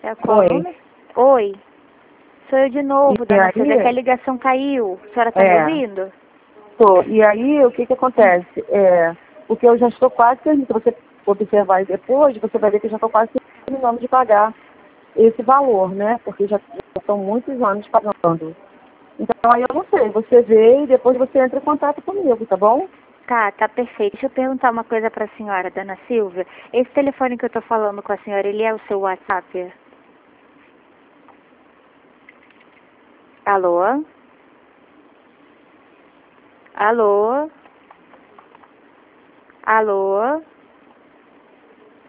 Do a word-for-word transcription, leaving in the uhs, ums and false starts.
É qual Oi. número? Oi. Sou eu de novo, E dona aí? Silvia, que a ligação caiu. A senhora está me É. ouvindo? Tô. E aí, o que que acontece? É, porque eu já estou quase terminando. Se você observar aí depois, você vai ver que eu já estou quase terminando de pagar esse valor, né? Porque já, já são muitos anos pagando. Então, aí eu não sei. Você vê e depois você entra em contato comigo, tá bom? Tá, tá perfeito. Deixa eu perguntar uma coisa para a senhora, dona Silvia. Esse telefone que eu tô falando com a senhora, ele é o seu WhatsApp? Alô? Alô? Alô?